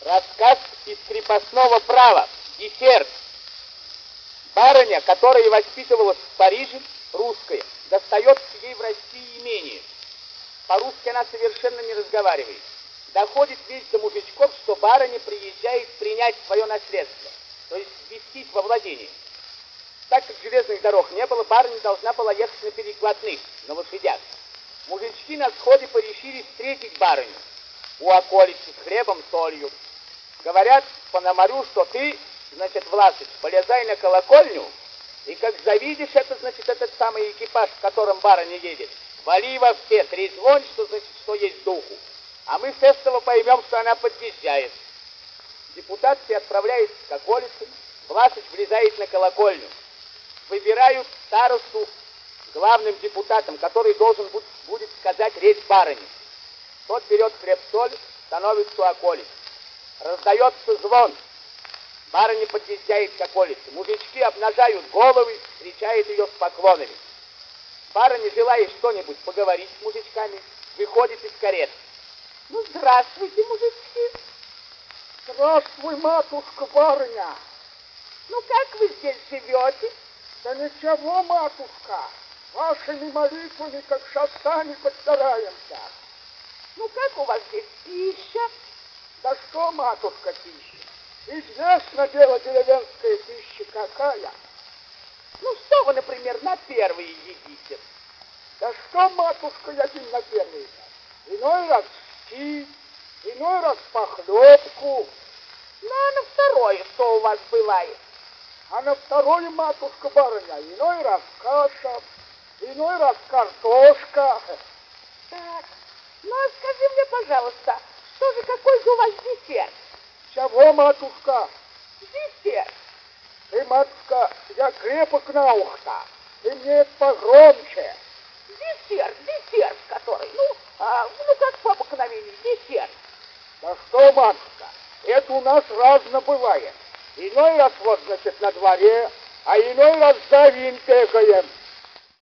Рассказ из крепостного права. Десерт. Барыня, которая воспитывалась в Париже, русская, достается ей в России имение. По-русски она совершенно не разговаривает. Доходит весть до мужичков, что барыня приезжает принять свое наследство, то есть ввестись во владение. Так как железных дорог не было, барыня должна была ехать на перекладных, на лошадях. Мужички на сходе порешили встретить барыню у околицы с хлебом, солью. Говорят Пономарю, что ты, значит, Власыч, полезай на колокольню, и как завидишь это, значит, этот самый экипаж, в котором барыня едет, вали во все, трезвонь, что, значит, что есть духу. А мы с этого поймем, что она подъезжает. Депутат все отправляется к околице, Власыч влезает на колокольню. Выбирают старосту главным депутатом, который должен будет сказать речь барыни. Тот берет хлеб-соль, становится у околицы. Раздается звон. Барыня подъезжает к околице. Мужички обнажают головы, встречают ее с поклонами. Барыня, желая что-нибудь поговорить с мужичками, выходит из кареты. Ну, здравствуйте, мужички. Здравствуй, матушка барыня. Ну, как вы здесь живете? Да ничего, матушка. Вашими молитвами, как шастами, подстараемся. Ну, как у вас здесь пища? Да что, матушка, пища? Известно дело деревенская пища какая. Ну, что вы, например, на первые едите? Да что, матушка, едим на первые? Иной раз щи, иной раз похлебку. Ну, а на второе что у вас бывает? А на второе, матушка барыня, иной раз каша, иной раз картошка. Так, ну, а скажи мне, пожалуйста, что же, какой же у вас десерт? Чего, матушка? Десерт. Ты, матушка, я крепок на ухо. Ты мне это погромче. Десерт который, ну, как по обыкновению, десерт. Да что, матушка, это у нас разно бывает. Иной раз вот, значит, на дворе, а иной раз за вин бегаем.